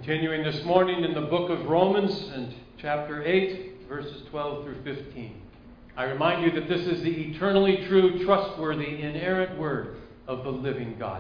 Continuing this morning in the book of Romans and chapter 8, verses 12 through 15. I remind you that this is the eternally true, trustworthy, inerrant word of the living God.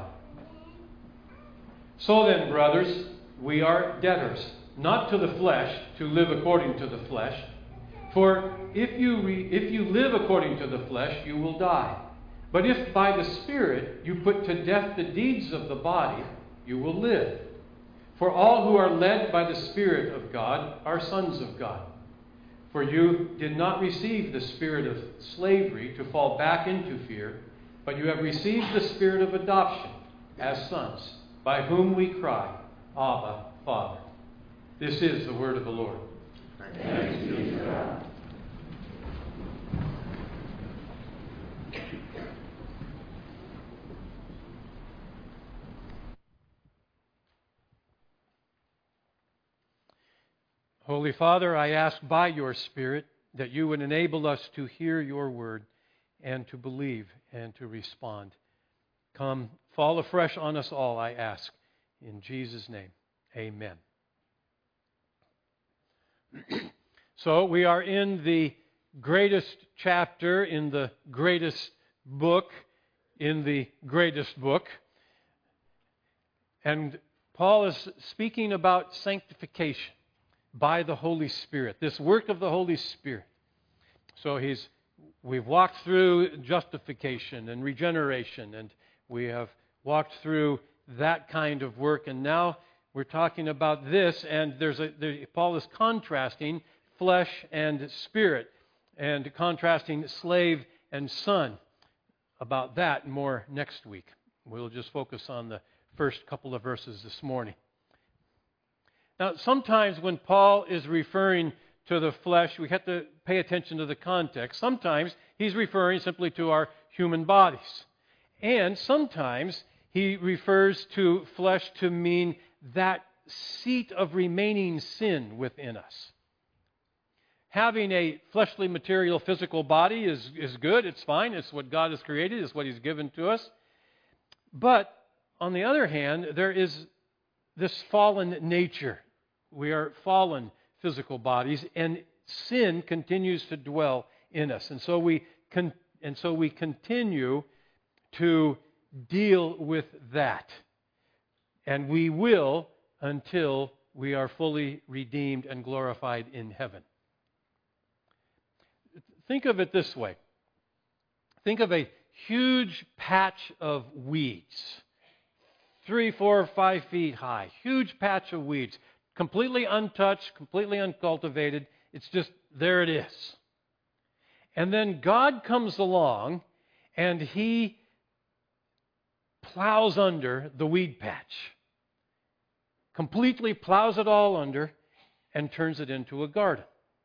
So then, brothers, we are debtors, not to the flesh, to live according to the flesh. For if you live according to the flesh, you will die. But if by the Spirit you put to death the deeds of the body, you will live. For all who are led by the Spirit of God are sons of God. For you did not receive the spirit of slavery to fall back into fear, but you have received the spirit of adoption as sons, by whom we cry, Abba, Father. This is the word of the Lord. Thanks be to God. Holy Father, I ask by your Spirit that you would enable us to hear your word and to believe and to respond. Come, fall afresh on us all, I ask. In Jesus' name, amen. So we are in the greatest chapter in the greatest book in the greatest book. And Paul is speaking about sanctification by the Holy Spirit, this work of the Holy Spirit. So we've walked through justification and regeneration, and we have walked through that kind of work, and now we're talking about this, and Paul is contrasting flesh and spirit, and contrasting slave and son. About that more next week. We'll just focus on the first couple of verses this morning. Now, sometimes when Paul is referring to the flesh, we have to pay attention to the context. Sometimes he's referring simply to our human bodies. And sometimes he refers to flesh to mean that seat of remaining sin within us. Having a fleshly, material, physical body is good. It's fine. It's what God has created. It's what He's given to us. But, on the other hand, there is this fallen nature. We are fallen physical bodies, and sin continues to dwell in us. And so we continue to deal with that. And we will until we are fully redeemed and glorified in heaven. Think of it this way. Think of a huge patch of weeds, 3, 4, 5 feet high, huge patch of weeds, completely untouched, completely uncultivated. It's just, there it is. And then God comes along and He plows under the weed patch, completely plows it all under and turns it into a garden.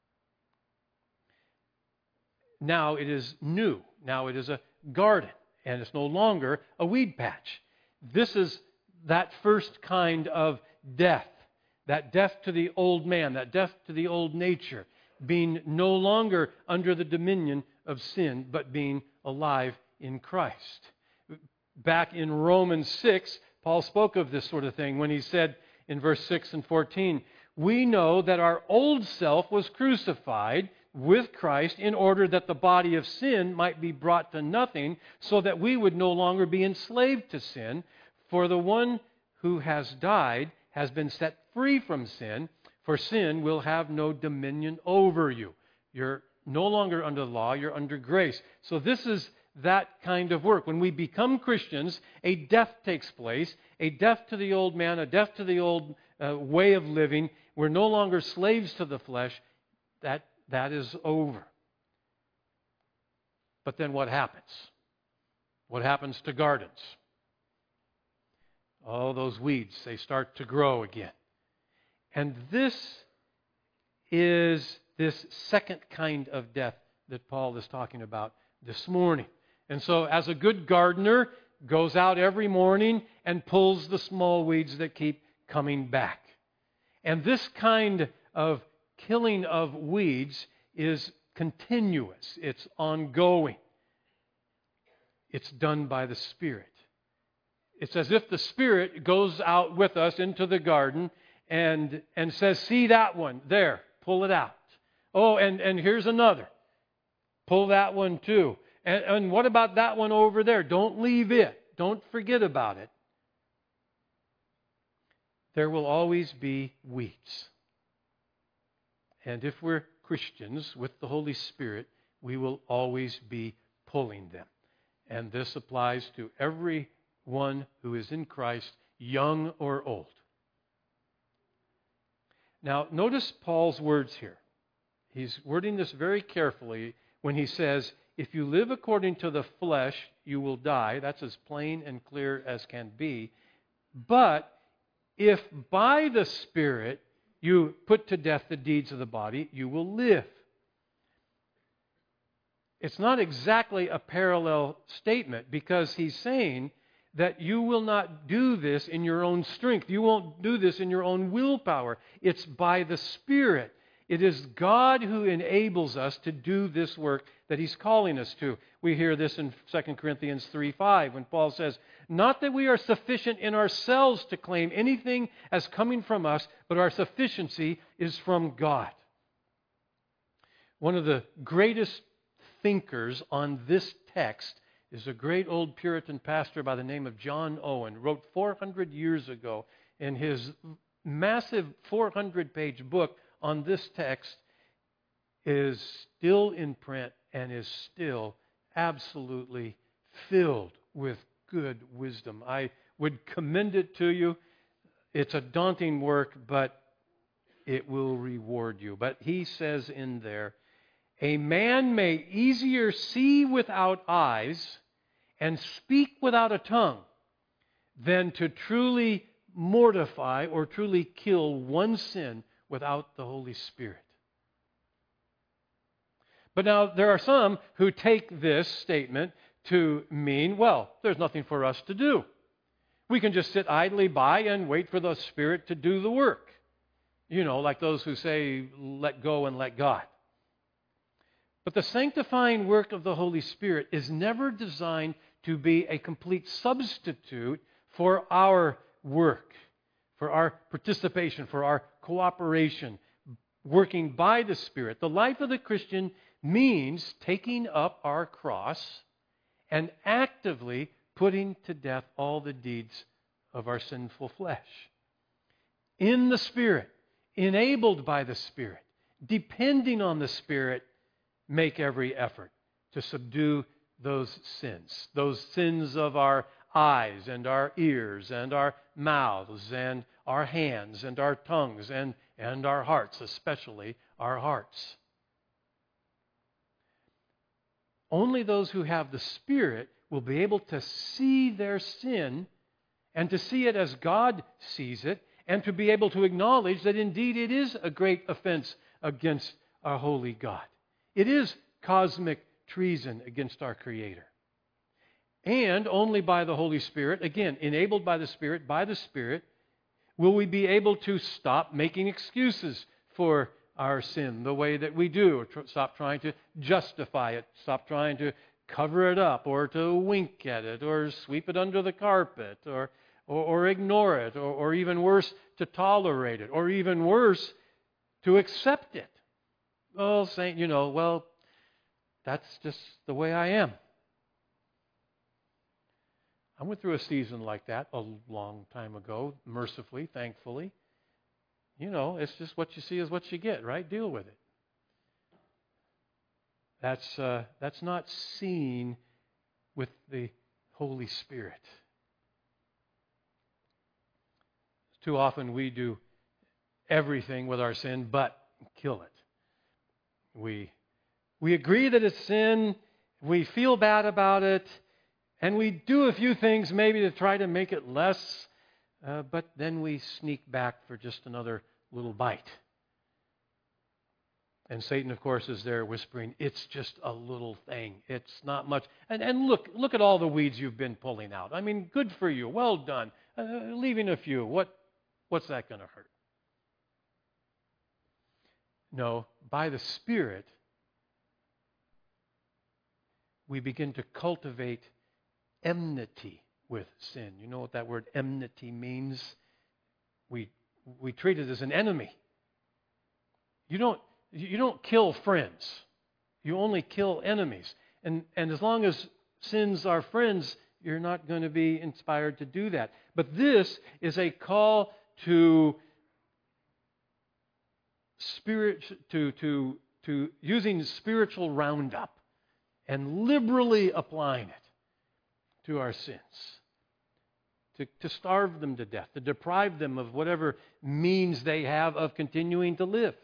Now it is new. Now it is a garden, and it's no longer a weed patch. This is that first kind of death, that death to the old man, that death to the old nature, being no longer under the dominion of sin, but being alive in Christ. Back in Romans 6, Paul spoke of this sort of thing when he said in verse 6 and 14, "We know that our old self was crucified with Christ in order that the body of sin might be brought to nothing, so that we would no longer be enslaved to sin. For the one who has died has been set free from sin, for sin will have no dominion over you." You're no longer under the law, you're under grace. So this is that kind of work. When we become Christians, a death takes place, a death to the old man, a death to the old way of living. We're no longer slaves to the flesh. That is over. But then what happens? What happens to gardens? Oh, those weeds, they start to grow again. And this is this second kind of death that Paul is talking about this morning. And so as a good gardener goes out every morning and pulls the small weeds that keep coming back. And this kind of killing of weeds is continuous. It's ongoing. It's done by the Spirit. It's as if the Spirit goes out with us into the garden and says, see that one there, pull it out. Oh, and here's another. Pull that one too. And what about that one over there? Don't leave it. Don't forget about it. There will always be weeds. And if we're Christians with the Holy Spirit, we will always be pulling them. And this applies to everyone who is in Christ, young or old. Now, notice Paul's words here. He's wording this very carefully when he says, if you live according to the flesh, you will die. That's as plain and clear as can be. But if by the Spirit you put to death the deeds of the body, you will live. It's not exactly a parallel statement because he's saying that you will not do this in your own strength. You won't do this in your own willpower. It's by the Spirit. It is God who enables us to do this work that He's calling us to. We hear this in 2 Corinthians 3:5 when Paul says, not that we are sufficient in ourselves to claim anything as coming from us, but our sufficiency is from God. One of the greatest thinkers on this text is a great old Puritan pastor by the name of John Owen, wrote 400 years ago in his massive 400-page book on this text, is still in print and is still absolutely filled with good wisdom. I would commend it to you. It's a daunting work, but it will reward you. But he says in there, a man may easier see without eyes and speak without a tongue than to truly mortify or truly kill one sin without the Holy Spirit. But now there are some who take this statement to mean, well, there's nothing for us to do. We can just sit idly by and wait for the Spirit to do the work. You know, like those who say, let go and let God. But the sanctifying work of the Holy Spirit is never designed to be a complete substitute for our work, for our participation, for our cooperation, working by the Spirit. The life of the Christian means taking up our cross and actively putting to death all the deeds of our sinful flesh. In the Spirit, enabled by the Spirit, depending on the Spirit, make every effort to subdue those sins of our eyes and our ears and our mouths and our hands and our tongues and our hearts, especially our hearts. Only those who have the Spirit will be able to see their sin and to see it as God sees it and to be able to acknowledge that indeed it is a great offense against our holy God. It is cosmic treason against our Creator. And only by the Holy Spirit, again, enabled by the Spirit, will we be able to stop making excuses for our sin the way that we do, or stop trying to justify it, stop trying to cover it up, or to wink at it, or sweep it under the carpet, or ignore it, or even worse, to tolerate it, or even worse, to accept it. Well, saying, that's just the way I am. I went through a season like that a long time ago, mercifully, thankfully. It's just what you see is what you get, right? Deal with it. That's not seen with the Holy Spirit. Too often we do everything with our sin but kill it. We agree that it's sin, we feel bad about it, and we do a few things maybe to try to make it less, but then we sneak back for just another little bite. And Satan, of course, is there whispering, it's just a little thing. It's not much. And look at all the weeds you've been pulling out. I mean, good for you. Well done. Leaving a few. What's that going to hurt? No, by the Spirit, we begin to cultivate enmity with sin. You know what that word enmity means? We we treat it as an enemy. You don't kill friends. You only kill enemies. And as long as sins are friends, you're not going to be inspired to do that. But this is a call to using spiritual roundup and liberally applying it to our sins. To starve them to death, to deprive them of whatever means they have of continuing to live.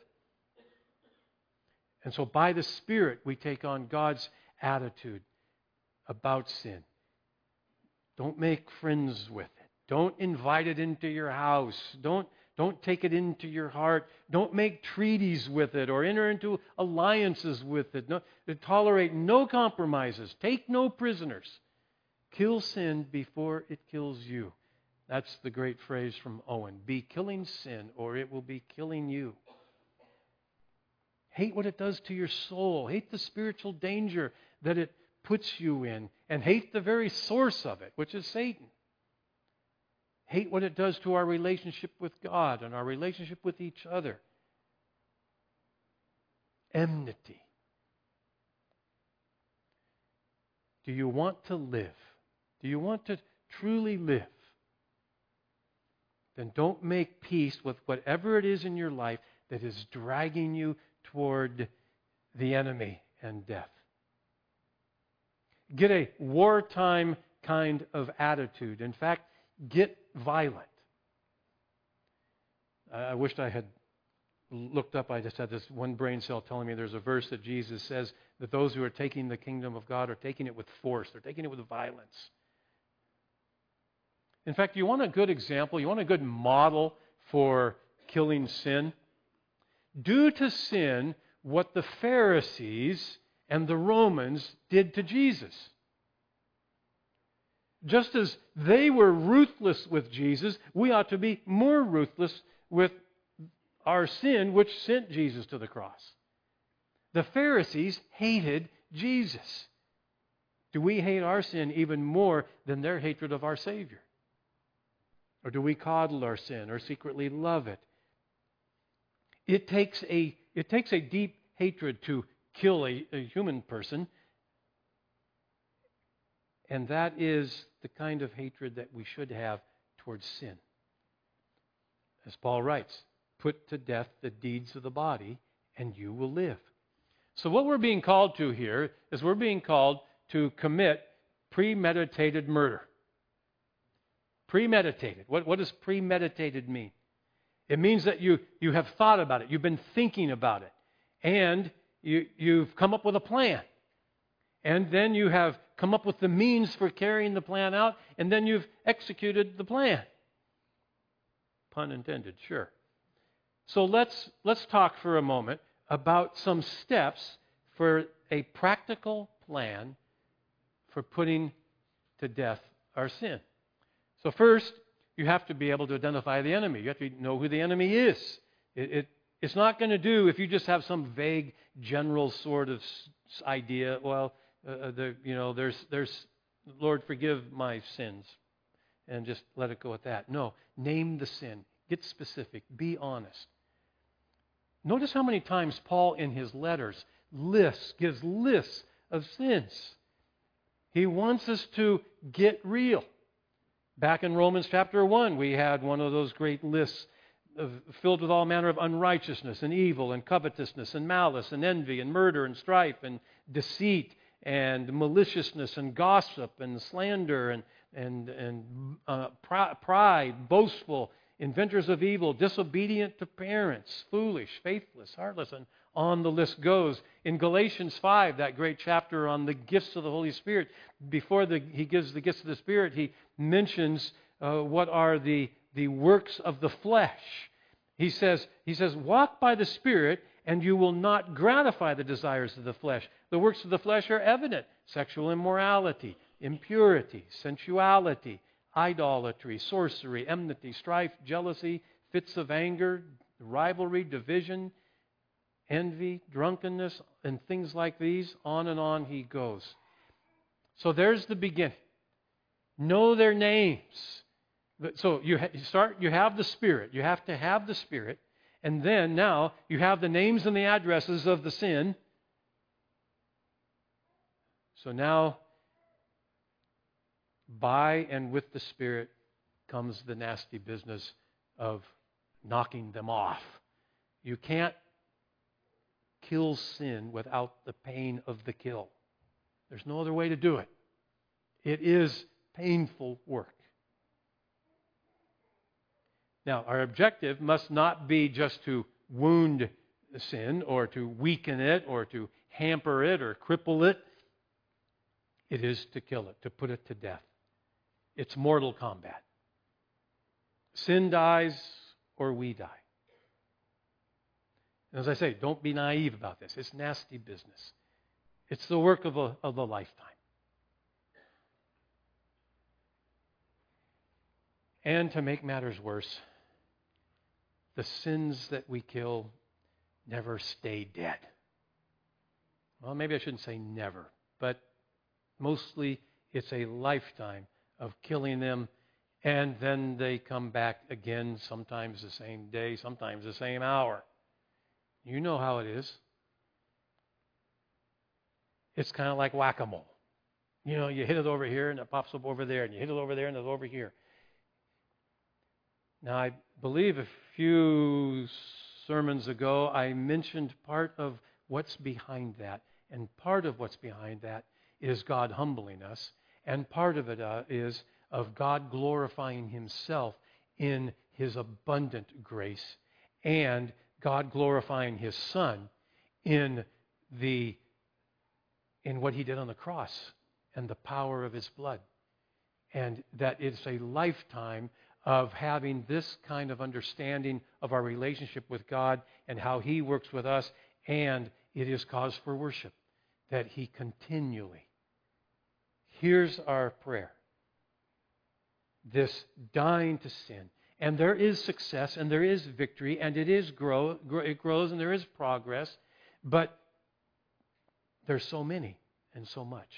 And so by the Spirit, we take on God's attitude about sin. Don't make friends with it. Don't invite it into your house. Don't take it into your heart. Don't make treaties with it or enter into alliances with it. Tolerate no compromises. Take no prisoners. Kill sin before it kills you. That's the great phrase from Owen. Be killing sin or it will be killing you. Hate what it does to your soul. Hate the spiritual danger that it puts you in. And hate the very source of it, which is Satan. Hate what it does to our relationship with God and our relationship with each other. Enmity. Do you want to live? Do you want to truly live? Then don't make peace with whatever it is in your life that is dragging you toward the enemy and death. Get a wartime kind of attitude. In fact, get violent. I wished I had looked up. I just had this one brain cell telling me there's a verse that Jesus says that those who are taking the kingdom of God are taking it with force. They're taking it with violence. In fact, you want a good example, you want a good model for killing sin? Do to sin what the Pharisees and the Romans did to Jesus. Just as they were ruthless with Jesus, we ought to be more ruthless with our sin, which sent Jesus to the cross. The Pharisees hated Jesus. Do we hate our sin even more than their hatred of our Savior? Or do we coddle our sin or secretly love it? It takes a deep hatred to kill a human person. And that is the kind of hatred that we should have towards sin. As Paul writes, put to death the deeds of the body, and you will live. So what we're being called to here is we're being called to commit premeditated murder. Premeditated. What does premeditated mean? It means that you have thought about it. You've been thinking about it. And you've come up with a plan. And then you have come up with the means for carrying the plan out. And then you've executed the plan. Pun intended, sure. So let's talk for a moment about some steps for a practical plan for putting to death our sin. So first, you have to be able to identify the enemy. You have to know who the enemy is. It's not going to do if you just have some vague, general sort of idea. Well, there's Lord, forgive my sins, and just let it go at that. No, name the sin. Get specific. Be honest. Notice how many times Paul in his letters gives lists of sins. He wants us to get real. Back in Romans chapter 1, we had one of those great lists filled with all manner of unrighteousness and evil and covetousness and malice and envy and murder and strife and deceit and maliciousness and gossip and slander and pride, boastful, inventors of evil, disobedient to parents, foolish, faithless, heartless, and on the list goes. In Galatians 5, that great chapter on the gifts of the Holy Spirit, before he gives the gifts of the Spirit, he mentions what are the works of the flesh. He says, walk by the Spirit, and you will not gratify the desires of the flesh. The works of the flesh are evident: sexual immorality, impurity, sensuality, idolatry, sorcery, enmity, strife, jealousy, fits of anger, rivalry, division, envy, drunkenness, and things like these. On and on he goes. So there's the beginning. Know their names. So you have the Spirit. You have to have the Spirit. And then now you have the names and the addresses of the sin. So now, by and with the Spirit comes the nasty business of knocking them off. You can't kill sin without the pain of the kill. There's no other way to do it. It is painful work. Now, our objective must not be just to wound sin or to weaken it or to hamper it or cripple it. It is to kill it, to put it to death. It's mortal combat. Sin dies or we die. And as I say, don't be naive about this. It's nasty business. It's the work of a lifetime. And to make matters worse, the sins that we kill never stay dead. Well, maybe I shouldn't say never, but mostly it's a lifetime of killing them, and then they come back again, sometimes the same day, sometimes the same hour. You know how it is. It's kind of like whack-a-mole. You know, you hit it over here and it pops up over there, and you hit it over there and it's over here. Now, I believe a few sermons ago I mentioned part of what's behind that. And part of what's behind that is God humbling us. And part of it is of God glorifying Himself in His abundant grace. And God glorifying His Son in what He did on the cross and the power of His blood. And that it's a lifetime of having this kind of understanding of our relationship with God and how He works with us, and it is cause for worship, that He continually hears our prayer. This dying to sin. And there is success, and there is victory, and it grows, and there is progress, but there's so many and so much.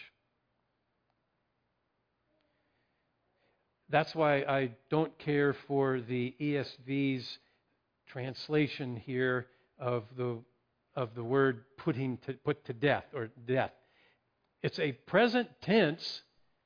That's why I don't care for the ESV's translation here of the word put to death or death. It's a present tense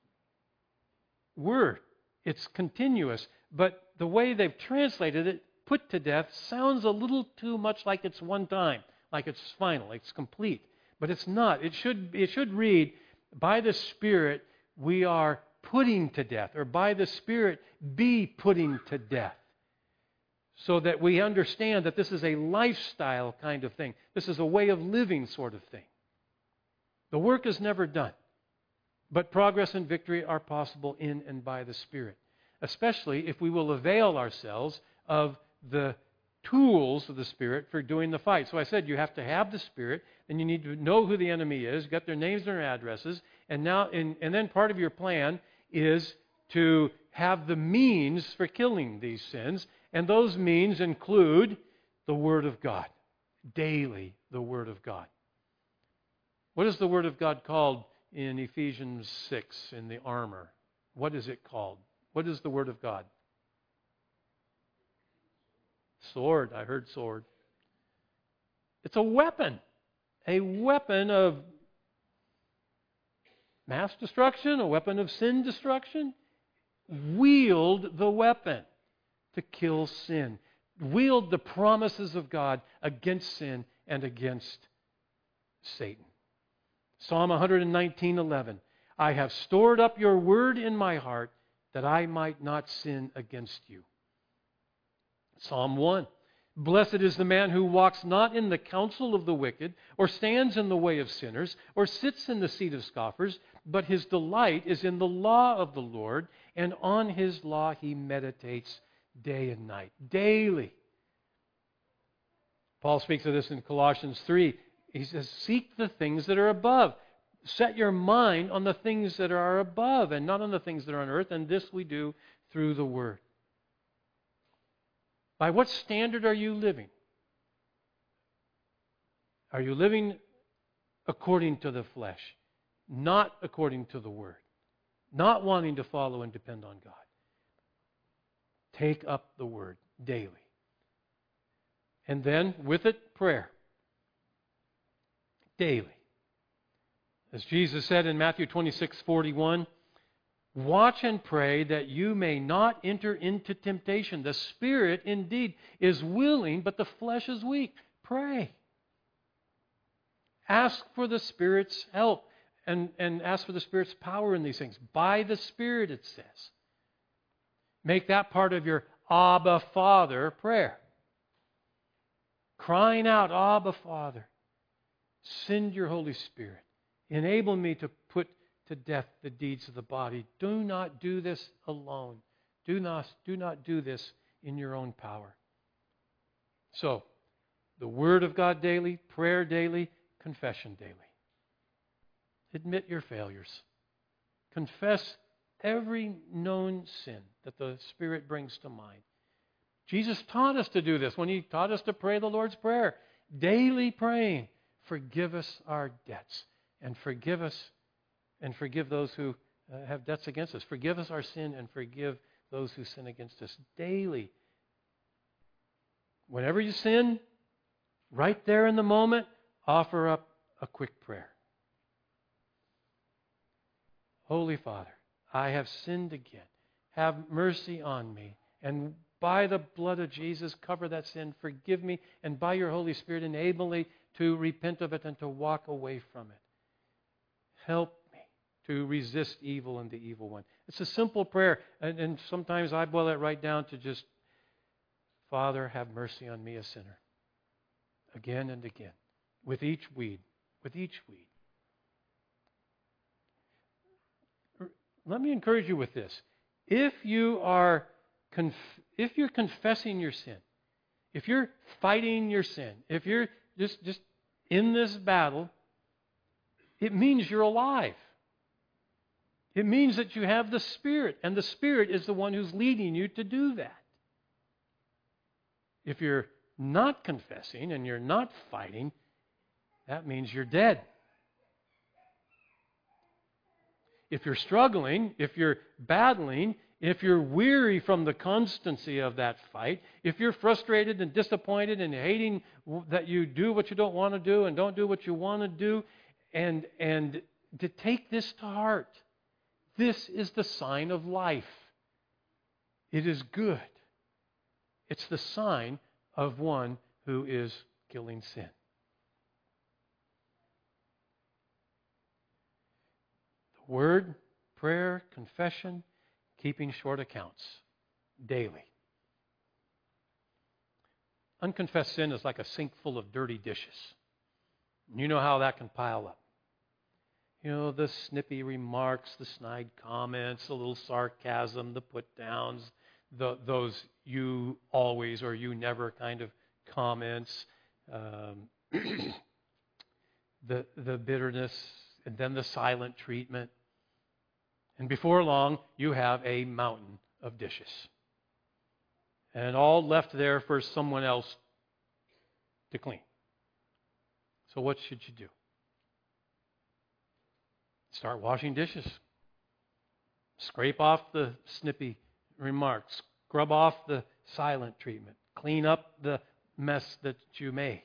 word. It's continuous, but the way they've translated it, put to death, sounds a little too much like it's one time, like it's final, it's complete. But it's not. It should read, by the Spirit we are putting to death, or by the Spirit be putting to death. So that we understand that this is a lifestyle kind of thing. This is a way of living sort of thing. The work is never done. But progress and victory are possible in and by the Spirit. Especially if we will avail ourselves of the tools of the Spirit for doing the fight. So I said you have to have the Spirit, and you need to know who the enemy is, get their names and their addresses, and then part of your plan is to have the means for killing these sins, and those means include the Word of God. Daily, the Word of God. What is the Word of God called in Ephesians 6 in the armor? What is it called? What is the Word of God? Sword. I heard sword. It's a weapon of mass destruction, a weapon of sin destruction. Wield the weapon to kill sin. Wield the promises of God against sin and against Satan. Psalm 119:11. I have stored up your word in my heart that I might not sin against you. Psalm 1. Blessed is the man who walks not in the counsel of the wicked, or stands in the way of sinners, or sits in the seat of scoffers, but his delight is in the law of the Lord, and on his law he meditates day and night. Daily. Paul speaks of this in Colossians 3. He says, seek the things that are above. Set your mind on the things that are above and not on the things that are on earth, and this we do through the Word. By what standard are you living? Are you living according to the flesh, not according to the Word, not wanting to follow and depend on God? Take up the Word daily. And then, with it, prayer. Daily. As Jesus said in Matthew 26:41, watch and pray that you may not enter into temptation. The spirit indeed is willing, but the flesh is weak. Pray. Ask for the Spirit's help and ask for the Spirit's power in these things. By the Spirit, it says. Make that part of your Abba, Father prayer. Crying out, Abba, Father, send your Holy Spirit. Enable me to put to death the deeds of the body. Do not do this alone. Do not do this in your own power. So, the Word of God daily, prayer daily, confession daily. Admit your failures. Confess every known sin that the Spirit brings to mind. Jesus taught us to do this when He taught us to pray the Lord's Prayer. Daily praying, forgive us our debts and forgive us and forgive those who have debts against us. Forgive us our sin and forgive those who sin against us. Daily. Whenever you sin, right there in the moment, offer up a quick prayer. Holy Father, I have sinned again. Have mercy on me. And by the blood of Jesus, cover that sin. Forgive me. And by your Holy Spirit, enable me to repent of it and to walk away from it. Help me to resist evil and the evil one. It's a simple prayer. And sometimes I boil it right down to just, Father, have mercy on me, a sinner. Again and again. With each weed. With each weed. Let me encourage you with this. If you're confessing your sin, if you're fighting your sin, if you're just in this battle, it means you're alive. It means that you have the Spirit, and the Spirit is the one who's leading you to do that. If you're not confessing and you're not fighting, that means you're dead. If you're struggling, if you're battling, if you're weary from the constancy of that fight, if you're frustrated and disappointed and hating that you do what you don't want to do and don't do what you want to do, and to take this to heart, this is the sign of life. It is good. It's the sign of one who is killing sin. The Word, prayer, confession, keeping short accounts daily. Unconfessed sin is like a sink full of dirty dishes. You know how that can pile up. You know, the snippy remarks, the snide comments, the little sarcasm, the put-downs, those you always or you never kind of comments, the bitterness, and then the silent treatment. And before long, you have a mountain of dishes. And all left there for someone else to clean. So what should you do? Start washing dishes. Scrape off the snippy remarks. Scrub off the silent treatment. Clean up the mess that you made.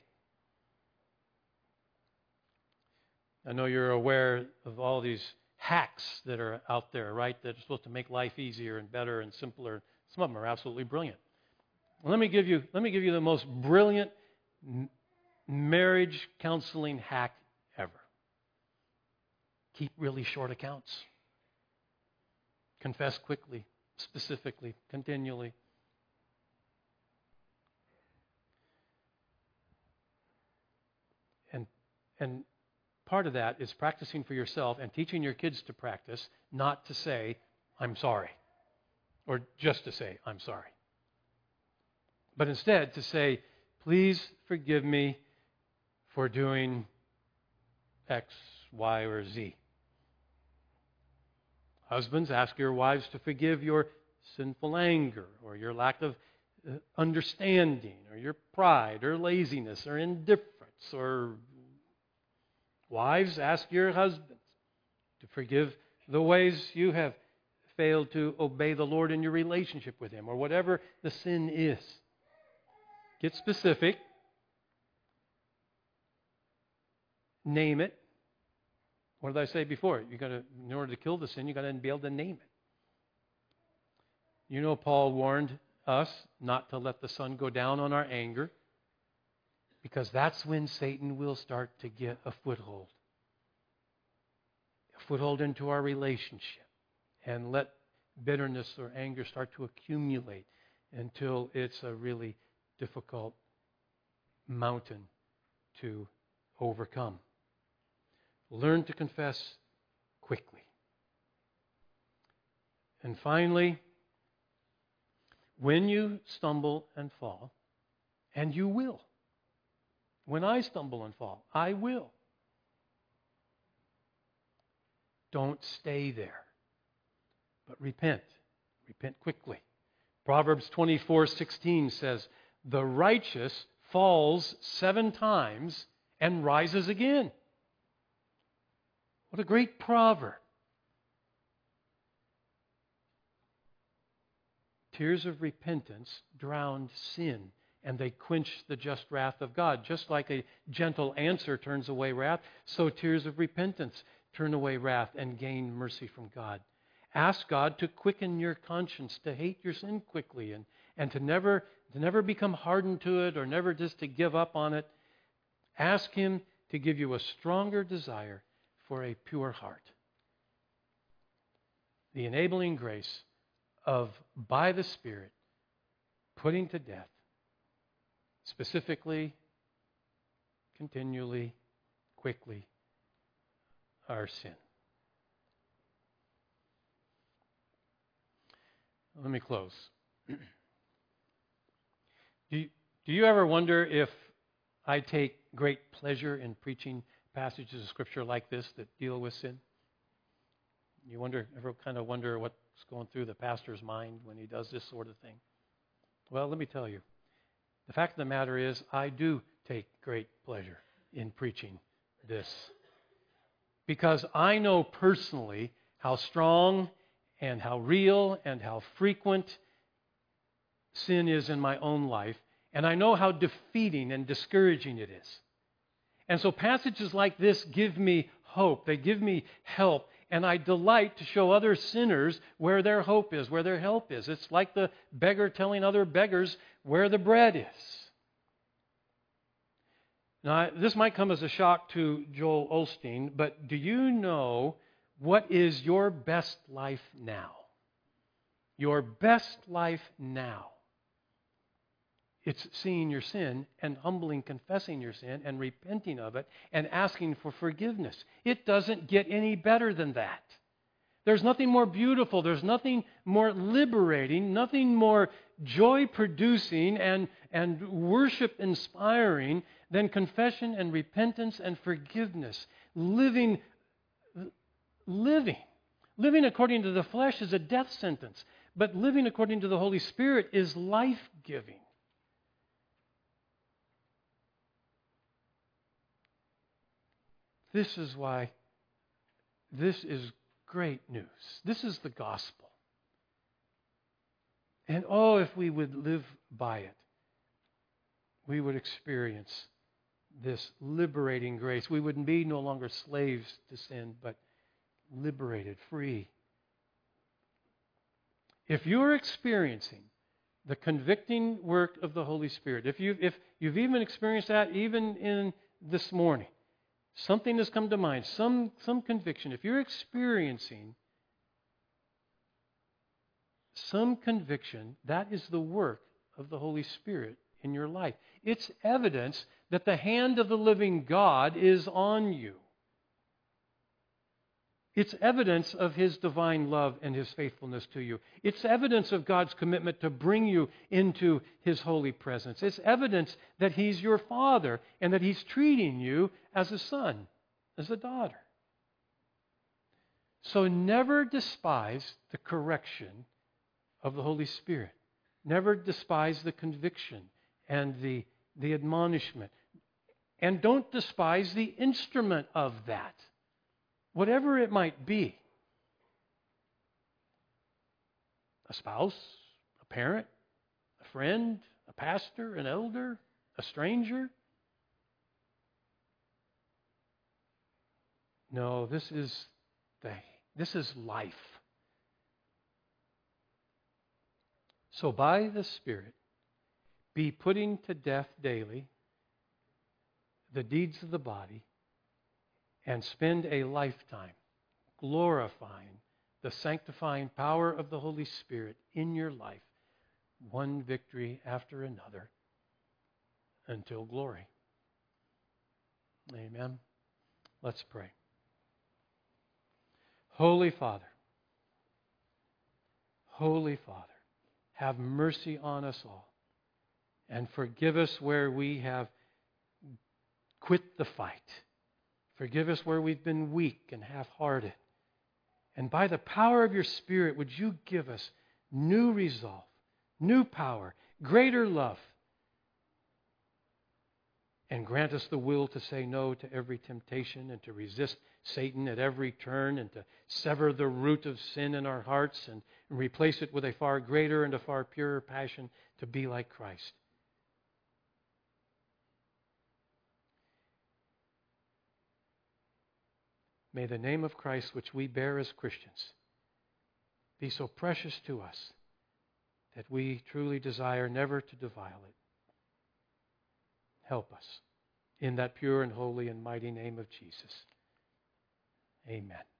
I know you're aware of all these hacks that are out there, right? That are supposed to make life easier and better and simpler. Some of them are absolutely brilliant. Let me give you the most brilliant marriage counseling hack ever. Keep really short accounts. Confess quickly, specifically, continually. And part of that is practicing for yourself and teaching your kids to practice, not to say, I'm sorry, or just to say, I'm sorry. But instead to say, please forgive me for doing X, Y, or Z. Husbands, ask your wives to forgive your sinful anger or your lack of understanding or your pride or laziness or indifference. Or wives, ask your husbands to forgive the ways you have failed to obey the Lord in your relationship with Him, or whatever the sin is. Get specific. Name it. What did I say before? In order to kill the sin, you got to be able to name it. You know, Paul warned us not to let the sun go down on our anger, because that's when Satan will start to get a foothold into our relationship, and let bitterness or anger start to accumulate until it's a really difficult mountain to overcome. Learn to confess quickly. And finally, when you stumble and fall, and you will. When I stumble and fall, I will. Don't stay there, but repent. Repent quickly. Proverbs 24:16 says, "The righteous falls 7 times and rises again." What a great proverb. Tears of repentance drowned sin, and they quench the just wrath of God. Just like a gentle answer turns away wrath, so tears of repentance turn away wrath and gain mercy from God. Ask God to quicken your conscience, to hate your sin quickly, and to never become hardened to it, or never just to give up on it. Ask Him to give you a stronger desire for a pure heart. The enabling grace of, by the Spirit, putting to death, specifically, continually, quickly, our sin. Let me close. Do you ever wonder if I take great pleasure in preaching passages of Scripture like this that deal with sin? You ever kind of wonder what's going through the pastor's mind when he does this sort of thing? Well, let me tell you. The fact of the matter is, I do take great pleasure in preaching this, because I know personally how strong and how real and how frequent sin is in my own life, and I know how defeating and discouraging it is. And so passages like this give me hope. They give me help, and I delight to show other sinners where their hope is, where their help is. It's like the beggar telling other beggars where the bread is. Now, this might come as a shock to Joel Osteen, but do you know what is your best life now? Your best life now. It's seeing your sin and humbling, confessing your sin and repenting of it and asking for forgiveness. It doesn't get any better than that. There's nothing more beautiful, there's nothing more liberating, nothing more joy-producing and worship-inspiring than confession and repentance and forgiveness. Living according to the flesh is a death sentence, but living according to the Holy Spirit is life-giving. This is why this is great news. This is the gospel. And oh, if we would live by it, we would experience this liberating grace. We wouldn't be no longer slaves to sin, but liberated, free. If you're experiencing the convicting work of the Holy Spirit, if you've even experienced that even in this morning, something has come to mind, some conviction. If you're experiencing some conviction, that is the work of the Holy Spirit in your life. It's evidence that the hand of the living God is on you. It's evidence of His divine love and His faithfulness to you. It's evidence of God's commitment to bring you into His holy presence. It's evidence that He's your Father and that He's treating you as a son, as a daughter. So never despise the correction of the Holy Spirit. Never despise the conviction and the admonishment. And don't despise the instrument of that, whatever it might be. a spouse, a parent, a friend, a pastor, an elder, a stranger. No, this is life. So by the Spirit, be putting to death daily the deeds of the body, and spend a lifetime glorifying the sanctifying power of the Holy Spirit in your life, one victory after another, until glory. Amen. Let's pray. Holy Father, have mercy on us all and forgive us where we have quit the fight. Forgive us where we've been weak and half-hearted. And by the power of your Spirit, would you give us new resolve, new power, greater love, and grant us the will to say no to every temptation and to resist Satan at every turn and to sever the root of sin in our hearts and replace it with a far greater and a far purer passion to be like Christ. May the name of Christ, which we bear as Christians, be so precious to us that we truly desire never to defile it. Help us in that pure and holy and mighty name of Jesus. Amen.